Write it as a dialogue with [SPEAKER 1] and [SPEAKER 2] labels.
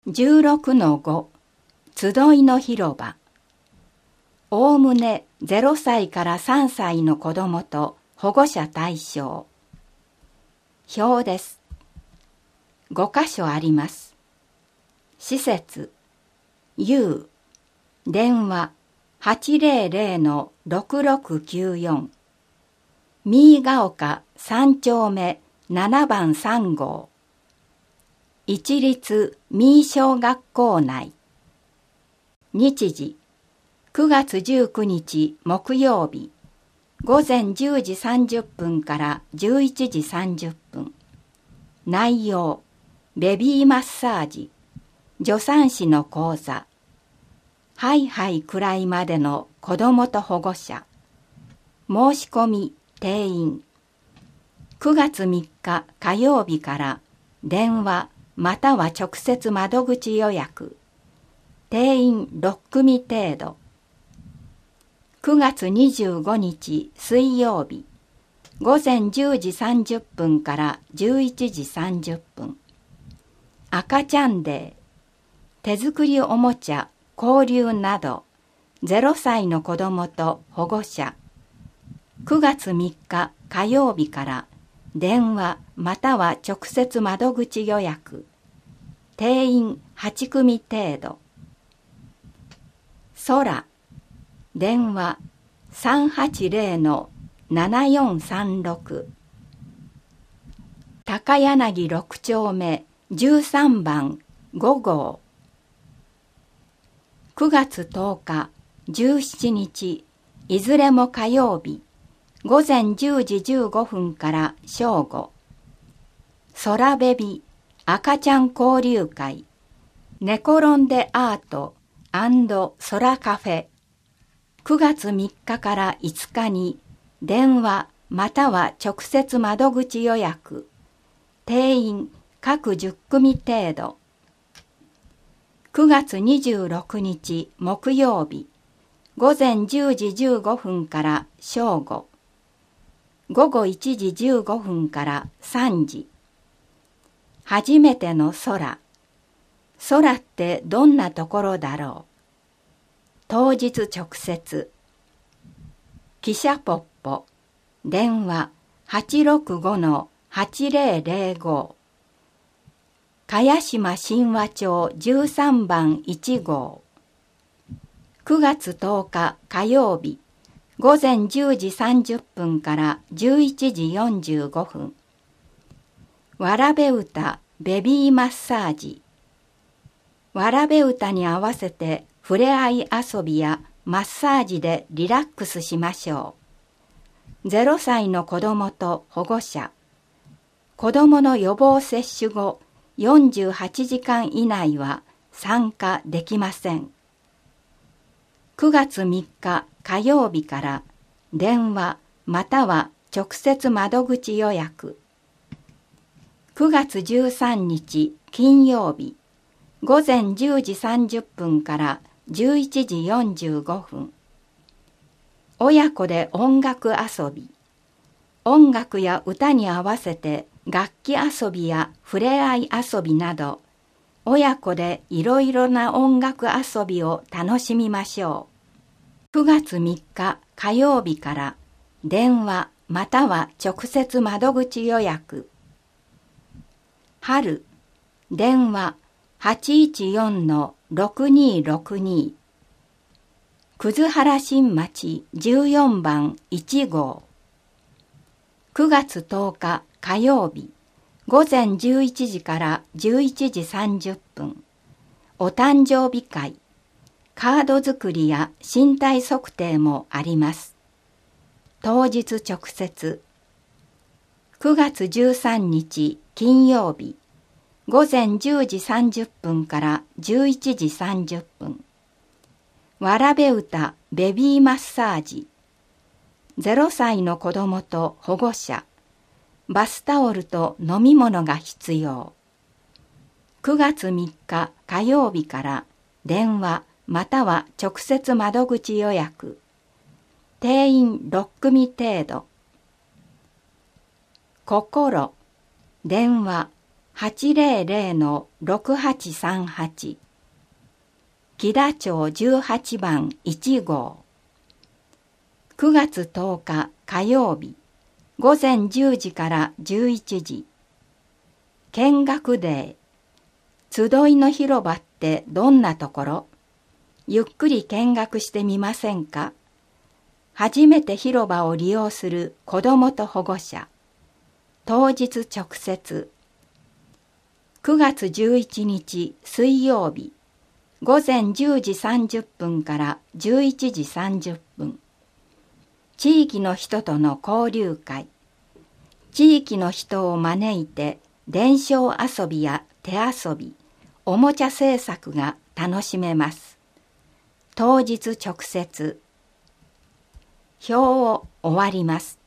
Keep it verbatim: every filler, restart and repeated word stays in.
[SPEAKER 1] じゅうろくのご 集いの広場。おおむねゼロさいからさんさいの子どもと保護者対象。表です。ご箇所あります。施設 U 電話 はちぜろぜろのろくろくきゅうよん 三ヶ丘さん丁目ななばんさん号一律三小学校内。日時くがつじゅうくにち木曜日ごぜんじゅうじさんじゅっぷんからじゅういちじさんじゅっぷん。内容ベビーマッサージ、助産師の講座、はいはいくらいまでの子どもと保護者、申し込み定員。くがつみっか火曜日から電話または直接窓口予約。定員ろっくみ程度。くがつにじゅうごにち水曜日ごぜんじゅうじさんじゅっぷんからじゅういちじさんじゅっぷん。赤ちゃんデー、手作りおもちゃ、交流などゼロさいの子どもと保護者。くがつみっか火曜日から電話または直接窓口予約。定員はちくみ程度。空、電話さんはちぜろのななよんさんろく。高柳ろく丁目じゅうさんばんご号。くがつとおかじゅうしちにちいずれも火曜日ごぜんじゅうじじゅうごふんから正午。空ベビ赤ちゃん交流会、寝転んでアート&空カフェ。くがつみっかからいつかに電話または直接窓口予約。定員各じゅっくみ程度。くがつにじゅうろくにち木曜日ごぜんじゅうじじゅうごふんから正午。ごごいちじじゅうごふんからさんじ。初めての空。空ってどんなところだろう。当日直接。汽車ポッポ。電話はちろくごのはちぜろぜろご。茅島神話町じゅうさんばんいち号。くがつとおか火曜日ごぜんじゅうじさんじゅっぷんからじゅういちじよんじゅうごふん。わらべ歌ベビーマッサージ。わらべ歌に合わせて触れ合い遊びやマッサージでリラックスしましょう。ゼロさいの子どもと保護者。子どもの予防接種後よんじゅうはちじかん以内は参加できません。くがつみっか火曜日から電話または直接窓口予約。くがつじゅうさんにち金曜日ごぜんじゅうじさんじゅっぷんからじゅういちじよんじゅうごふん。親子で音楽遊び。音楽や歌に合わせて楽器遊びや触れ合い遊びなど、親子でいろいろな音楽遊びを楽しみましょう。くがつみっか火曜日から電話または直接窓口予約。春、電話はちいちよんのろくにろくに。葛原新町じゅうよんばんいち号。くがつとおか火曜日ごぜんじゅういちじからじゅういちじさんじゅっぷん。お誕生日会、カード作りや身体測定もあります。当日直接。くがつじゅうさんにち金曜日ごぜんじゅうじさんじゅっぷんからじゅういちじさんじゅっぷん。わらべ歌ベビーマッサージ。ゼロさいの子どもと保護者。バスタオルと飲み物が必要。くがつみっか火曜日から電話または直接窓口予約。定員ろっくみ程度。心、電話はちぜろぜろ ろくはちさんはち 木田町じゅうはちばんいちごうくがつとおか火曜日ごぜんじゅうじからじゅういちじ見学デー集いの広場ってどんなところ？ゆっくり見学してみませんか？初めて広場を利用する子どもと保護者当日直接くがつじゅういちにち水曜日ごぜんじゅうじさんじゅっぷんからじゅういちじさんじゅっぷん地域の人との交流会地域の人を招いて伝承遊びや手遊びおもちゃ制作が楽しめます。当日直接表を終わります。